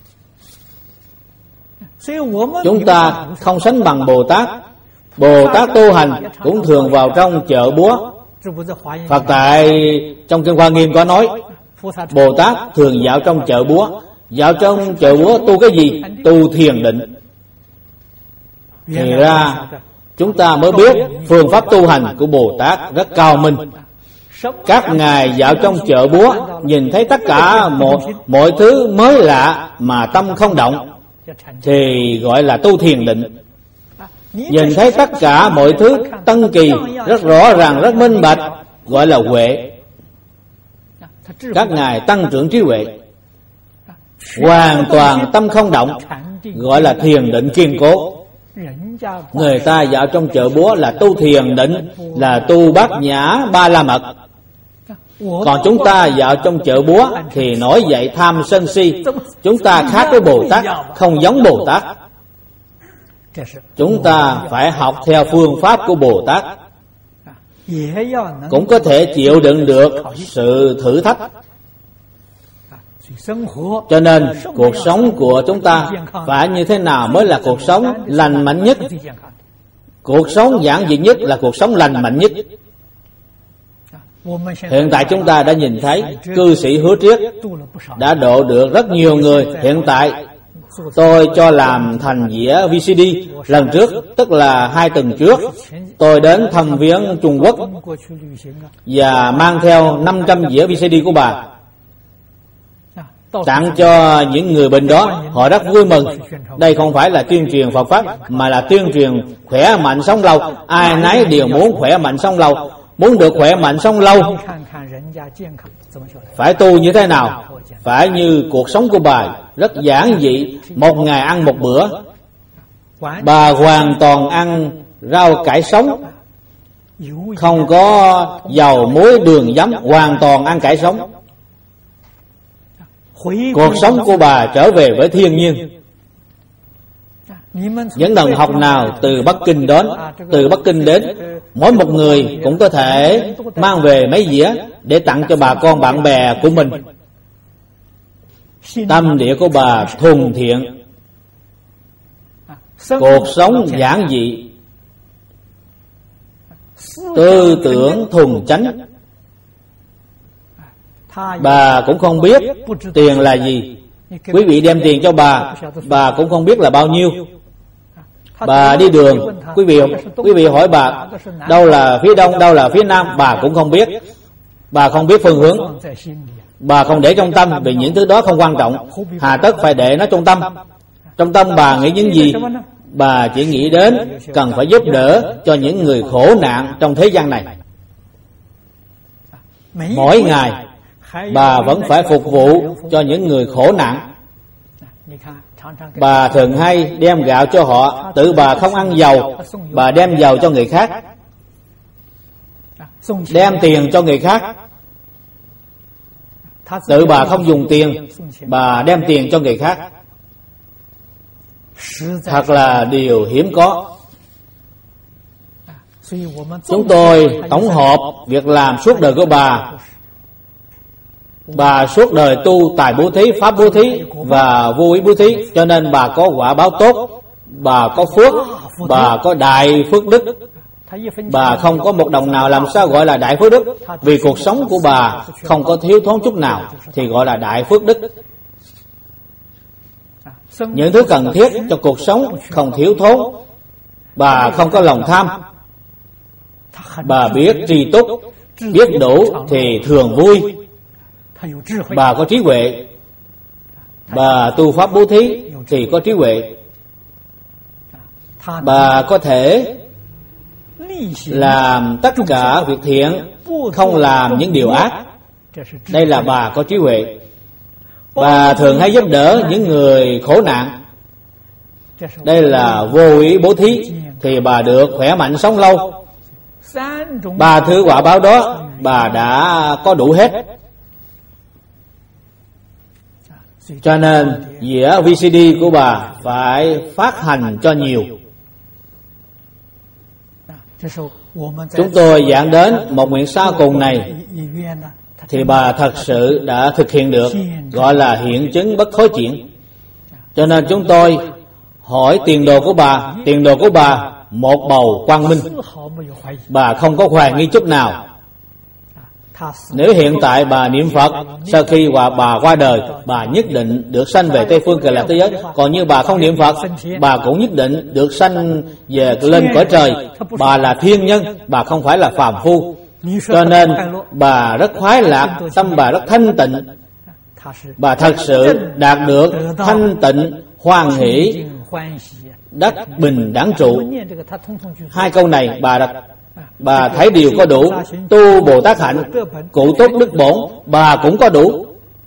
Chúng ta không sánh bằng Bồ Tát. Bồ Tát tu hành cũng thường vào trong chợ búa. Phật tại trong Kinh Hoa Nghiêm có nói, Bồ Tát thường dạo trong chợ búa. Dạo trong chợ búa tu cái gì? Tu thiền định. Thì ra chúng ta mới biết phương pháp tu hành của Bồ Tát rất cao minh. Các ngài dạo trong chợ búa, nhìn thấy tất cả mọi, mọi thứ mới lạ mà tâm không động thì gọi là tu thiền định. Nhìn thấy tất cả mọi thứ tân kỳ, rất rõ ràng, rất minh bạch, gọi là huệ. Các ngài tăng trưởng trí huệ. Hoàn toàn tâm không động, gọi là thiền định kiên cố. Người ta dạo trong chợ búa là tu thiền định, là tu bát nhã ba la mật. Còn chúng ta dạo trong chợ búa thì nổi dậy tham sân si. Chúng ta khác với Bồ Tát, không giống Bồ Tát. Chúng ta phải học theo phương pháp của Bồ Tát, cũng có thể chịu đựng được sự thử thách. Cho nên cuộc sống của chúng ta phải như thế nào mới là cuộc sống lành mạnh nhất? Cuộc sống giản dị nhất là cuộc sống lành mạnh nhất. Hiện tại chúng ta đã nhìn thấy cư sĩ Hứa Triết đã độ được rất nhiều người. Hiện tại tôi cho làm thành dĩa vê xê đê. Lần trước, tức là hai tuần trước, tôi đến thăm viếng Trung Quốc và mang theo năm trăm dĩa vê xê đê của bà. tặng cho những người bệnh đó, họ rất vui mừng. Đây không phải là tuyên truyền Phật Pháp, mà là tuyên truyền khỏe mạnh sống lâu. Ai nấy đều muốn khỏe mạnh sống lâu. Muốn được khỏe mạnh sống lâu, phải tu như thế nào? Phải như cuộc sống của bà, rất giản dị, một ngày ăn một bữa. Bà hoàn toàn ăn rau cải sống, không có dầu muối đường giấm, hoàn toàn ăn cải sống. Cuộc sống của bà trở về với thiên nhiên. Những lần học nào từ Bắc Kinh đến, từ Bắc Kinh đến, mỗi một người cũng có thể mang về mấy dĩa để tặng cho bà con bạn bè của mình. Tâm địa của bà thuần thiện, cuộc sống giản dị, tư tưởng thuần chánh. Bà cũng không biết tiền là gì. Quý vị đem tiền cho bà, bà cũng không biết là bao nhiêu. Bà đi đường, quý vị quý vị hỏi bà đâu là phía đông, đâu là phía nam, bà cũng không biết. Bà không biết phương hướng. Bà không để trong tâm, vì những thứ đó không quan trọng. Hà tất phải để nó trong tâm. Trong tâm bà nghĩ những gì? Bà chỉ nghĩ đến cần phải giúp đỡ cho những người khổ nạn trong thế gian này. Mỗi ngày bà vẫn phải phục vụ cho những người khổ nạn. Bà thường hay đem gạo cho họ, tự bà không ăn dầu, bà đem dầu cho người khác. Đem tiền cho người khác, tự bà không dùng tiền, bà đem tiền cho người khác. Thật là điều hiếm có. Chúng tôi tổng hợp việc làm suốt đời của bà. Bà suốt đời tu tài bố thí, pháp bố thí và vô ý bố thí, cho nên bà có quả báo tốt, bà có phước, bà có đại phước đức. Bà không có một đồng nào, làm sao gọi là đại phước đức? Vì cuộc sống của bà không có thiếu thốn chút nào thì gọi là đại phước đức. Những thứ cần thiết cho cuộc sống không thiếu thốn. Bà không có lòng tham. Bà biết tri túc, biết đủ thì thường vui. Bà có trí huệ. Bà tu pháp bố thí thì có trí huệ. Bà có thể làm tất cả việc thiện, không làm những điều ác. Đây là bà có trí huệ. Bà thường hay giúp đỡ những người khổ nạn. Đây là vô ý bố thí, thì bà được khỏe mạnh sống lâu. Ba thứ quả báo đó bà đã có đủ hết. Cho nên dĩa vê xê đê của bà phải phát hành cho nhiều. Chúng tôi giảng đến một nguyện sau cùng này thì bà thật sự đã thực hiện được, gọi là hiện chứng bất thối chuyển. Cho nên chúng tôi hỏi tiền đồ của bà. Tiền đồ của bà một bầu quang minh. Bà không có hoài nghi chút nào. Nếu hiện tại bà niệm Phật, sau khi bà qua đời, bà nhất định được sanh về Tây Phương Cực Lạc thế giới. Còn như bà không niệm Phật, bà cũng nhất định được sanh về lên cõi trời. Bà là thiên nhân, bà không phải là phàm phu. Cho nên bà rất khoái lạc, tâm bà rất thanh tịnh. Bà thật sự đạt được thanh tịnh, hoan hỷ, đắc bình đẳng trụ. Hai câu này bà đặt, bà thấy đều có đủ. Tu Bồ Tát hạnh, cụ túc đức bổn, bà cũng có đủ.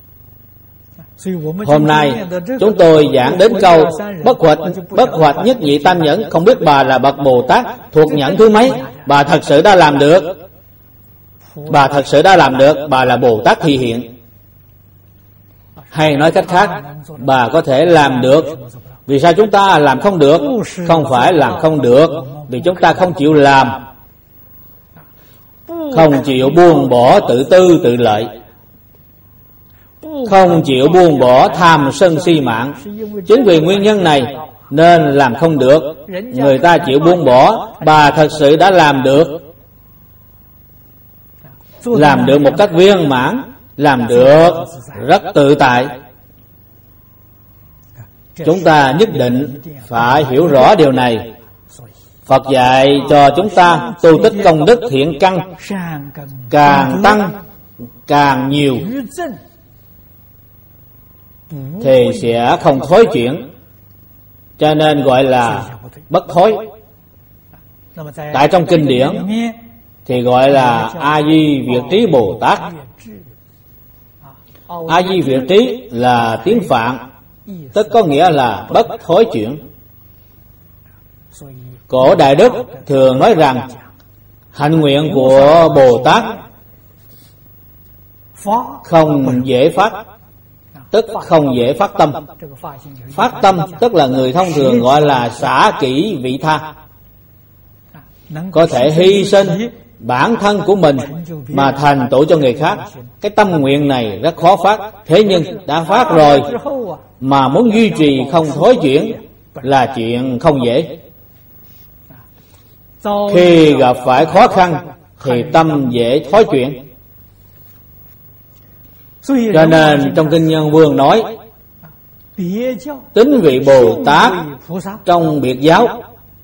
Hôm nay chúng tôi giảng đến câu bất hoạch bất hoạch nhất nhị tam nhẫn. Không biết bà là bậc Bồ Tát thuộc nhẫn thứ mấy. Bà thật sự đã làm được. Bà thật sự đã làm được. Bà là Bồ Tát thị hiện. Hay nói cách khác, bà có thể làm được. Vì sao chúng ta làm không được? Không phải làm không được, vì chúng ta không chịu làm, không chịu buông bỏ tự tư tự lợi, không chịu buông bỏ tham sân si mạng. Chính vì nguyên nhân này nên làm không được. Người ta chịu buông bỏ, bà thật sự đã làm được. Làm được một cách viên mãn, làm được rất tự tại. Chúng ta nhất định phải hiểu rõ điều này. Phật dạy cho chúng ta tu tích công đức thiện căn, càng tăng càng nhiều. thì sẽ không thối chuyển, cho nên gọi là bất thối. Tại trong kinh điển thì gọi là A Di Việt Trí Bồ Tát. A Di Việt Trí là tiếng Phạn, tức có nghĩa là bất thối chuyển. Cổ Đại Đức thường nói rằng hạnh nguyện của Bồ Tát không dễ phát, tức không dễ phát tâm. Phát tâm tức là người thông thường gọi là xả kỷ vị tha, có thể hy sinh bản thân của mình mà thành tựu cho người khác. Cái tâm nguyện này rất khó phát, thế nhưng đã phát rồi mà muốn duy trì không thối chuyển là chuyện không dễ. Khi gặp phải khó khăn thì tâm dễ thối chuyển. Cho nên trong kinh Nhân Vương nói tính vị Bồ Tát trong biệt giáo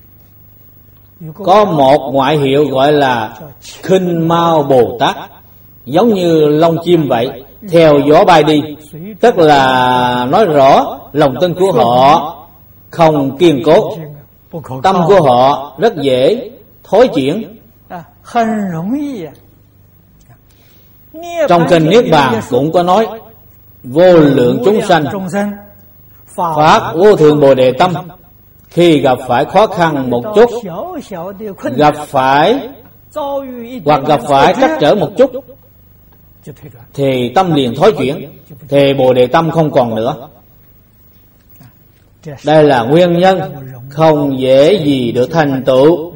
có một ngoại hiệu gọi là Khinh Mao Bồ Tát, giống như lông chim vậy, theo gió bay đi, tức là nói rõ lòng tin của họ không kiên cố, tâm của họ rất dễ thối chuyển. Trong kinh Niết Bàn cũng có nói vô lượng chúng sanh phát vô thượng Bồ Đề tâm, khi gặp phải khó khăn một chút, gặp phải hoặc gặp phải trắc trở một chút thì tâm liền thối chuyển, thì Bồ Đề tâm không còn nữa. Đây là nguyên nhân không dễ gì được thành tựu.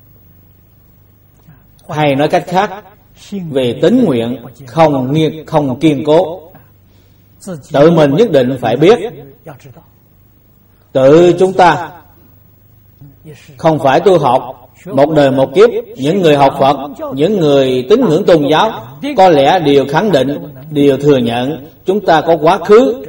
Hay nói cách khác, về tín nguyện không nghiêng không kiên cố, tự mình nhất định phải biết. Tự chúng ta không phải tu học một đời một kiếp, những người học Phật, những người tín ngưỡng tôn giáo có lẽ đều khẳng định, đều thừa nhận chúng ta có quá khứ,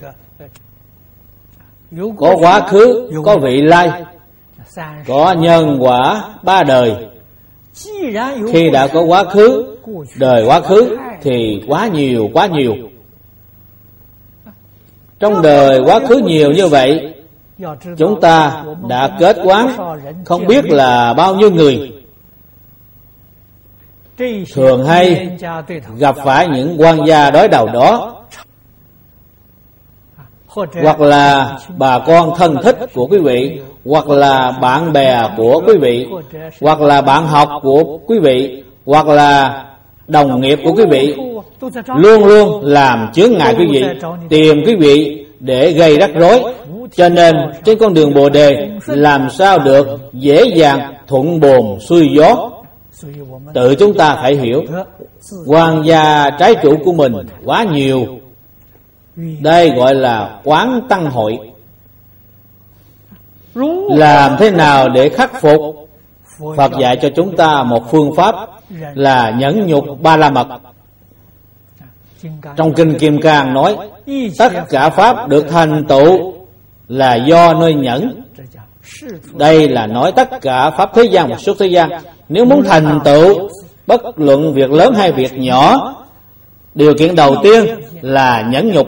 có quá khứ, có vị lai, có nhân quả ba đời. Khi đã có quá khứ, đời quá khứ thì quá nhiều quá nhiều. Trong đời quá khứ nhiều như vậy, chúng ta đã kết oán không biết là bao nhiêu người. Thường hay gặp phải những quan gia đối đầu đó, hoặc là bà con thân thích của quý vị, hoặc là bạn bè của quý vị, hoặc là bạn học của quý vị, hoặc là đồng nghiệp của quý vị, luôn luôn làm chướng ngại quý vị, tìm quý vị để gây rắc rối. Cho nên trên con đường Bồ Đề làm sao được dễ dàng thuận buồm xuôi gió. Tự chúng ta phải hiểu, quan gia trái chủ của mình quá nhiều. Đây gọi là quán tăng hội. Làm thế nào để khắc phục? Phật dạy cho chúng ta một phương pháp là nhẫn nhục ba la mật. Trong kinh Kim Cang nói tất cả pháp được thành tựu là do nơi nhẫn. Đây là nói tất cả pháp thế gian và xuất thế gian. Nếu muốn thành tựu bất luận việc lớn hay việc nhỏ, điều kiện đầu tiên là nhẫn nhục.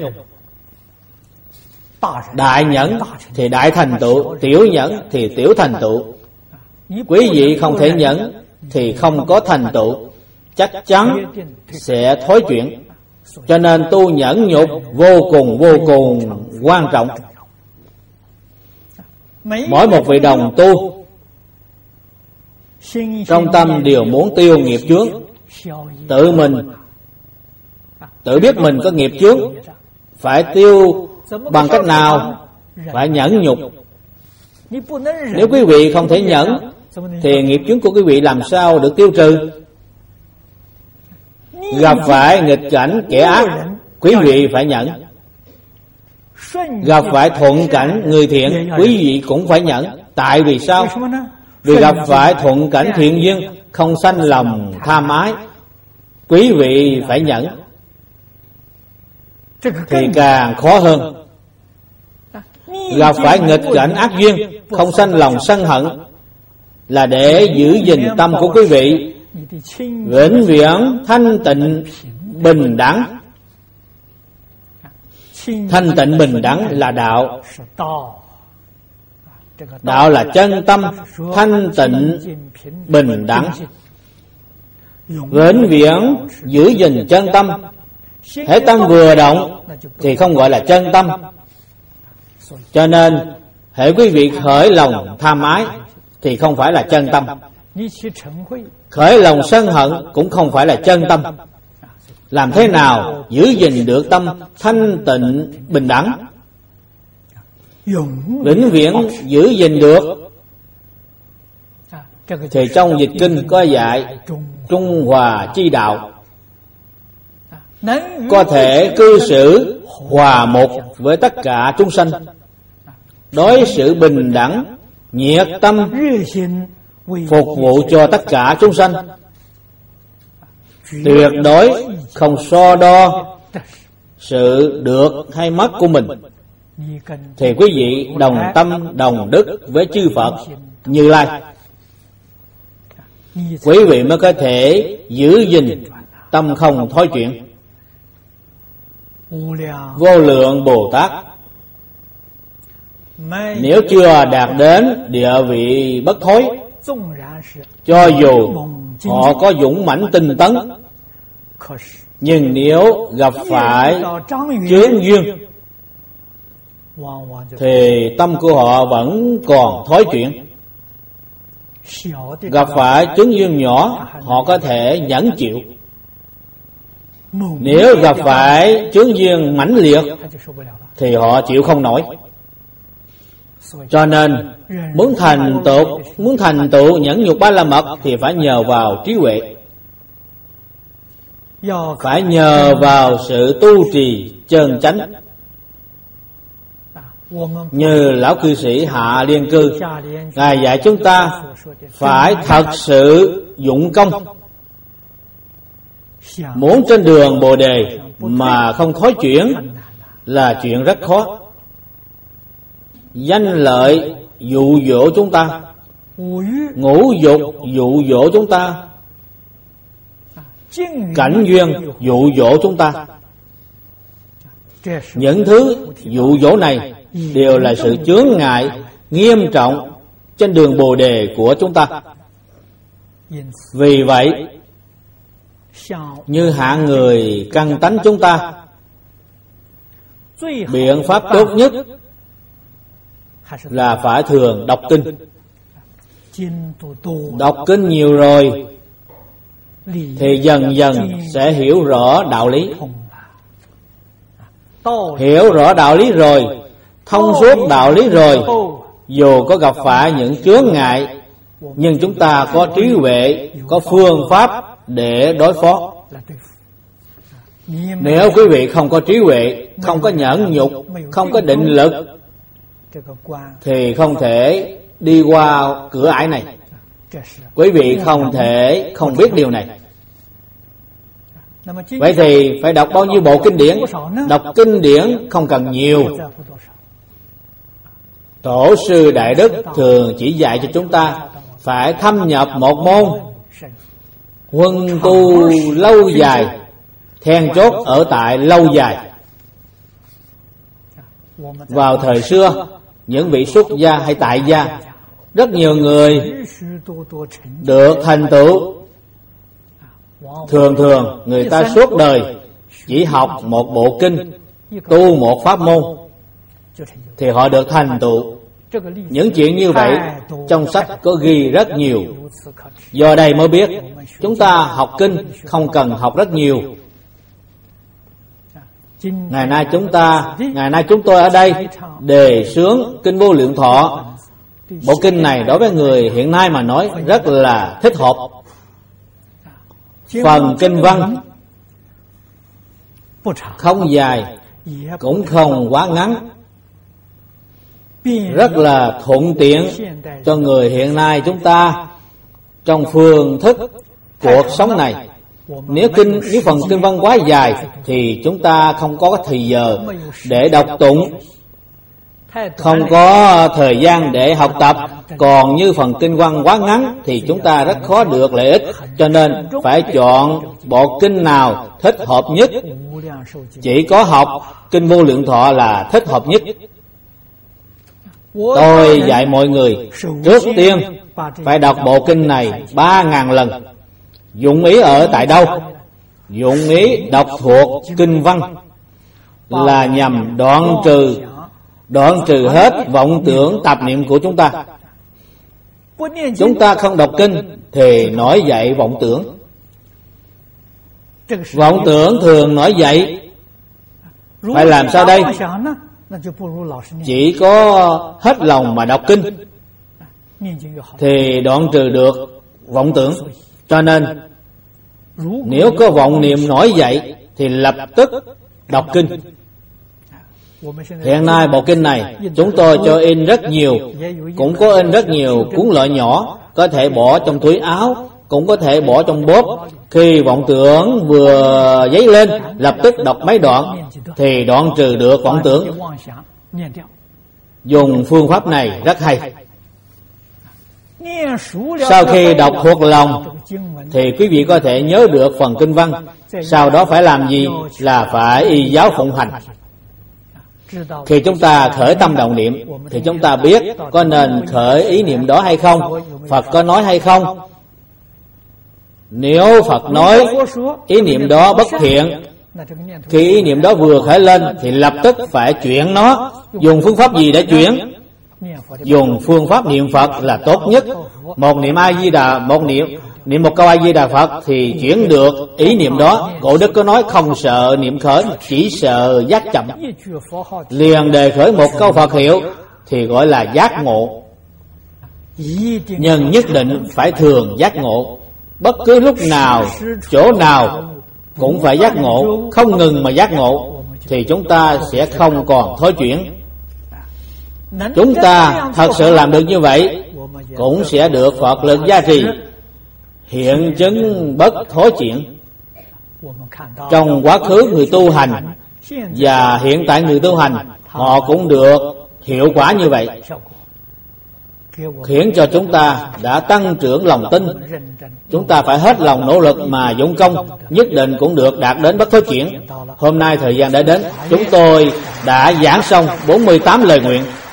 Đại nhẫn thì đại thành tựu, tiểu nhẫn thì tiểu thành tựu. Quý vị không thể nhẫn thì không có thành tựu, chắc chắn sẽ thối chuyển. Cho nên tu nhẫn nhục vô cùng vô cùng quan trọng. Mỗi một vị đồng tu trong tâm đều muốn tiêu nghiệp chướng. Tự mình tự biết mình có nghiệp chướng, phải tiêu bằng cách nào? Phải nhẫn nhục. Nếu quý vị không thể nhẫn thì nghiệp chướng của quý vị làm sao được tiêu trừ? Gặp phải nghịch cảnh kẻ ác, quý vị phải nhẫn. Gặp phải thuận cảnh người thiện, quý vị cũng phải nhẫn. Tại vì sao? Vì gặp phải thuận cảnh thiện duyên, không sanh lòng tham ái, quý vị phải nhẫn. Thì càng khó hơn. Gặp phải nghịch cảnh ác duyên, không sanh lòng sân hận, là để giữ gìn tâm của quý vị vĩnh viễn thanh tịnh bình đẳng. Thanh tịnh bình đẳng là đạo. Đạo là chân tâm thanh tịnh bình đẳng, vĩnh viễn giữ gìn chân tâm. Hễ tâm vừa động thì không gọi là chân tâm. Cho nên hễ quý vị khởi lòng tham ái thì không phải là chân tâm, khởi lòng sân hận cũng không phải là chân tâm. Làm thế nào giữ gìn được tâm thanh tịnh bình đẳng, vĩnh viễn giữ gìn được? Thì trong dịch kinh có dạy trung hòa chi đạo, có thể cư xử hòa một với tất cả chúng sanh, đối xử bình đẳng, nhiệt tâm phục vụ cho tất cả chúng sanh, tuyệt đối không so đo sự được hay mất của mình. Thì quý vị đồng tâm đồng đức với chư Phật Như Lai, quý vị mới có thể giữ gìn tâm không thói chuyển. Vô lượng Bồ Tát nếu chưa đạt đến địa vị bất thối, cho dù họ có dũng mãnh tinh tấn, nhưng nếu gặp phải chướng duyên thì tâm của họ vẫn còn thói chuyển. Gặp phải chướng duyên nhỏ họ có thể nhẫn chịu, nếu gặp phải chướng duyên mãnh liệt thì họ chịu không nổi. Cho nên muốn thành tựu muốn thành tựu nhẫn nhục ba la mật thì phải nhờ vào trí huệ, phải nhờ vào sự tu trì chân chánh. Như lão cư sĩ Hạ Liên Cư, ngài dạy chúng ta phải thật sự dụng công. Muốn trên đường Bồ Đề mà không thói chuyển là chuyện rất khó. Danh lợi dụ dỗ chúng ta, ngũ dục dụ dỗ chúng ta, cảnh duyên dụ dỗ chúng ta. Những thứ dụ dỗ này đều là sự chướng ngại nghiêm trọng trên đường Bồ Đề của chúng ta. Vì vậy, như hạng người căn tánh chúng ta, biện pháp tốt nhất là phải thường đọc kinh. Đọc kinh nhiều rồi thì dần dần sẽ hiểu rõ đạo lý. Hiểu rõ đạo lý rồi, thông suốt đạo lý rồi, dù có gặp phải những chướng ngại, nhưng chúng ta có trí huệ, có phương pháp để đối phó. Nếu quý vị không có trí huệ, không có nhẫn nhục, không có định lực, thì không thể đi qua cửa ải này. Quý vị không thể không biết điều này. Vậy thì phải đọc bao nhiêu bộ kinh điển? Đọc kinh điển không cần nhiều. Tổ sư Đại Đức thường chỉ dạy cho chúng ta phải thâm nhập một môn, huân tu lâu dài, then chốt ở tại lâu dài. Vào thời xưa, những vị xuất gia hay tại gia, rất nhiều người được thành tựu. Thường thường người ta suốt đời chỉ học một bộ kinh, tu một pháp môn thì họ được thành tựu. Những chuyện như vậy trong sách có ghi rất nhiều. Do đây mới biết chúng ta học kinh không cần học rất nhiều. Ngày nay chúng ta, ngày nay chúng tôi ở đây đề xướng kinh Vô Lượng Thọ. Bộ kinh này đối với người hiện nay mà nói rất là thích hợp. Phần kinh văn không dài cũng không quá ngắn, rất là thuận tiện cho người hiện nay chúng ta trong phương thức cuộc sống này. Nếu kinh nếu phần kinh văn quá dài thì chúng ta không có thời giờ để đọc tụng. không có thời gian để học tập, còn như phần kinh văn quá ngắn thì chúng ta rất khó được lợi ích, cho nên phải chọn bộ kinh nào thích hợp nhất. Chỉ có học kinh Vô Lượng Thọ là thích hợp nhất. Tôi dạy mọi người trước tiên phải đọc bộ kinh này ba ngàn lần. Dụng ý ở tại đâu? Dụng ý đọc thuộc kinh văn là nhằm đoạn trừ đoạn trừ hết vọng tưởng tạp niệm của chúng ta. Chúng ta không đọc kinh thì nổi dậy vọng tưởng. Vọng tưởng thường nổi dậy, phải làm sao đây? Chỉ có hết lòng mà đọc kinh thì đoạn trừ được vọng tưởng. Cho nên nếu có vọng niệm nổi dậy thì lập tức đọc kinh. Hiện nay bộ kinh này chúng tôi cho in rất nhiều, cũng có in rất nhiều cuốn loại nhỏ, có thể bỏ trong túi áo, cũng có thể bỏ trong bóp. Khi vọng tưởng vừa dấy lên, lập tức đọc mấy đoạn thì đoạn trừ được vọng tưởng. Dùng phương pháp này rất hay. Sau khi đọc thuộc lòng thì quý vị có thể nhớ được phần kinh văn. Sau đó phải làm gì? Là phải y giáo phụng hành. Khi chúng ta khởi tâm động niệm thì chúng ta biết có nên khởi ý niệm đó hay không, Phật có nói hay không. Nếu Phật nói ý niệm đó bất thiện, khi ý niệm đó vừa khởi lên thì lập tức phải chuyển nó. Dùng phương pháp gì để chuyển? Dùng phương pháp niệm Phật là tốt nhất. Một niệm A Di Đà, một niệm niệm một câu A Di Đà Phật thì chuyển được ý niệm đó. Cổ Đức có nói không sợ niệm khởi, chỉ sợ giác chậm. Liền đề khởi một câu Phật hiệu thì gọi là giác ngộ. Nhưng nhất định phải thường giác ngộ, bất cứ lúc nào, chỗ nào cũng phải giác ngộ, không ngừng mà giác ngộ thì chúng ta sẽ không còn thối chuyển. Chúng ta thật sự làm được như vậy cũng sẽ được Phật lực gia trì, hiện chứng bất thối chuyển. Trong quá khứ người tu hành và hiện tại người tu hành, họ cũng được hiệu quả như vậy, khiến cho chúng ta đã tăng trưởng lòng tin. Chúng ta phải hết lòng nỗ lực mà dụng công, nhất định cũng được đạt đến bất thối chuyển. Hôm nay thời gian đã đến, chúng tôi đã giảng xong bốn mươi tám lời nguyện.